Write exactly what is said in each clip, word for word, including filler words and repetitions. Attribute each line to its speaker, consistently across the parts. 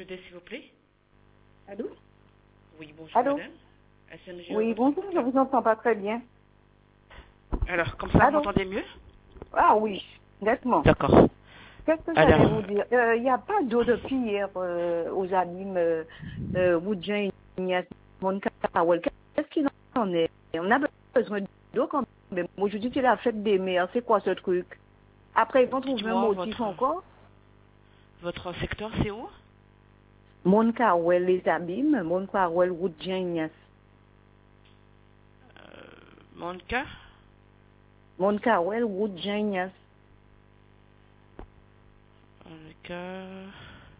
Speaker 1: aider, s'il vous plaît?
Speaker 2: Allô?
Speaker 1: Oui, bonjour,
Speaker 2: Allô?
Speaker 1: madame. S M G,
Speaker 2: Oui,
Speaker 1: votre
Speaker 2: bonjour, je
Speaker 1: portable.
Speaker 2: vous entends pas très bien.
Speaker 1: Alors, comme ça, vous
Speaker 2: Allô?
Speaker 1: m'entendez mieux?
Speaker 2: Ah oui, nettement.
Speaker 1: D'accord.
Speaker 2: Qu'est-ce que j'allais vous
Speaker 1: Alors,
Speaker 2: dire? Il n'y a pas d'eau depuis hier euh, aux abîmes euh, euh, Woodjain, Ignace, Moncawel. Qu'est-ce qu'il en est? On a besoin d'eau quand même. Aujourd'hui, c'est la fête des mers. C'est quoi ce truc? Après, ils vont trouver un
Speaker 1: dites-moi,
Speaker 2: motif
Speaker 1: votre,
Speaker 2: encore.
Speaker 1: votre secteur, c'est où?
Speaker 2: Moncawel, les abîmes. Moncawel, Woodjain, Ignace.
Speaker 1: euh, Monca?
Speaker 2: Moncawel, Woodjain, Ignace.
Speaker 1: Monca... Euh,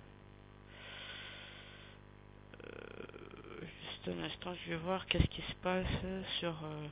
Speaker 1: juste un instant, je vais voir qu'est-ce qui se passe sur... euh,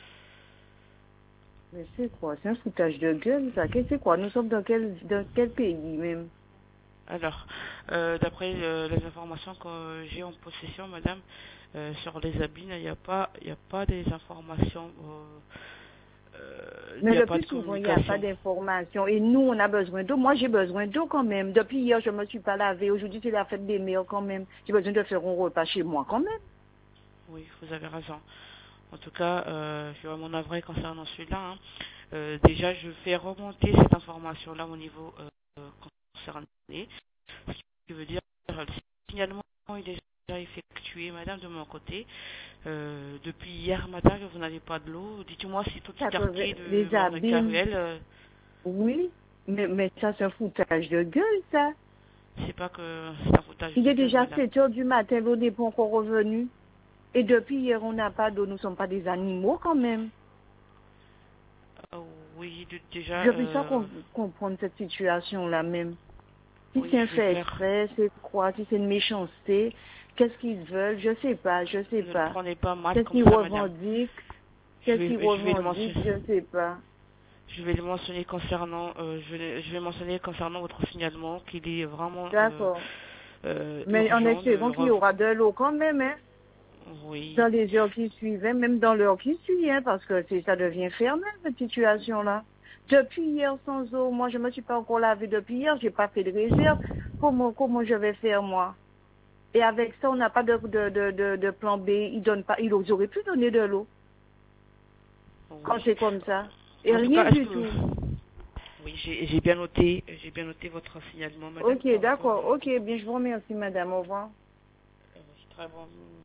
Speaker 2: Mais c'est quoi? C'est un foutage de gueule, ça. Qu'est-ce que c'est quoi? Nous sommes dans quel, dans quel pays même?
Speaker 1: Alors, euh, d'après euh, les informations que j'ai en possession, madame, euh, sur les abîmes, il n'y a pas, il n'y a pas des informations, euh, euh, il
Speaker 2: Mais
Speaker 1: n'y a
Speaker 2: le
Speaker 1: pas
Speaker 2: plus
Speaker 1: de
Speaker 2: souvent, il n'y a pas
Speaker 1: communication.
Speaker 2: d'information. Et nous, on a besoin d'eau. Moi, j'ai besoin d'eau quand même. Depuis hier, je ne me suis pas lavée. Aujourd'hui, c'est la fête des mères quand même. J'ai besoin de faire un repas chez moi quand même.
Speaker 1: Oui, vous avez raison. En tout cas, euh, je suis vraiment navré concernant celui-là, hein. Euh, déjà, je fais remonter cette information-là au niveau euh, concerné. Ce qui veut dire que le signalement est déjà effectué, madame, de mon côté. Euh, depuis hier matin que vous n'avez pas de l'eau. Dites-moi si tout le
Speaker 2: Ça peut-
Speaker 1: quartier de
Speaker 2: Les abîmes,
Speaker 1: Morne-Caruel, euh,
Speaker 2: oui. Mais, mais ça, c'est un foutage de gueule, ça.
Speaker 1: c'est pas que c'est un foutage
Speaker 2: Il
Speaker 1: de
Speaker 2: est
Speaker 1: gueule,
Speaker 2: déjà
Speaker 1: madame.
Speaker 2: sept heures du matin, l'eau n'est pas encore revenue. Et depuis hier, on n'a pas d'eau. Nous ne sommes pas des animaux quand même.
Speaker 1: Euh, oui, de- déjà,
Speaker 2: Je peux pas
Speaker 1: euh,
Speaker 2: com- comprendre cette situation-là même. Si
Speaker 1: oui,
Speaker 2: c'est un
Speaker 1: je vais
Speaker 2: fait
Speaker 1: faire.
Speaker 2: exprès, c'est quoi? Si c'est une méchanceté, qu'est-ce qu'ils veulent? Je sais pas, je sais
Speaker 1: Ne le
Speaker 2: pas.
Speaker 1: prenez pas mal
Speaker 2: Qu'est-ce
Speaker 1: comme
Speaker 2: qu'ils
Speaker 1: ça, madame.
Speaker 2: revendiquent?
Speaker 1: Je
Speaker 2: Qu'est-ce qu'ils
Speaker 1: vais, je vais le
Speaker 2: revendiquent?
Speaker 1: mentionner.
Speaker 2: Je sais pas.
Speaker 1: Je vais le mentionner concernant, euh, je, vais, je vais mentionner concernant votre signalement qu'il est vraiment euh,
Speaker 2: D'accord.
Speaker 1: euh,
Speaker 2: Mais en
Speaker 1: urgent de
Speaker 2: espérant qu'il y
Speaker 1: rev-
Speaker 2: aura de l'eau quand même, hein,
Speaker 1: Oui,
Speaker 2: dans les heures qui suivent, hein, même dans l'heure qui suit, hein, parce que c'est, ça devient fermé, cette situation-là. Depuis hier sans eau, moi je me suis pas encore lavée depuis hier, j'ai pas fait de réserve. Comment, comment je vais faire moi? Et avec ça, on n'a pas de, de, de, de, de plan B, ils donnent pas, ils auraient pu donner de l'eau. Quand
Speaker 1: oui.
Speaker 2: c'est comme ça. Et
Speaker 1: En tout
Speaker 2: rien
Speaker 1: cas, est-ce
Speaker 2: du
Speaker 1: que
Speaker 2: tout.
Speaker 1: oui, j'ai j'ai bien noté, j'ai bien noté votre signalement, madame,
Speaker 2: Ok,
Speaker 1: par rapport
Speaker 2: d'accord.
Speaker 1: euh,
Speaker 2: Ok, bien, je vous remercie, madame. Au revoir.
Speaker 1: au très bon.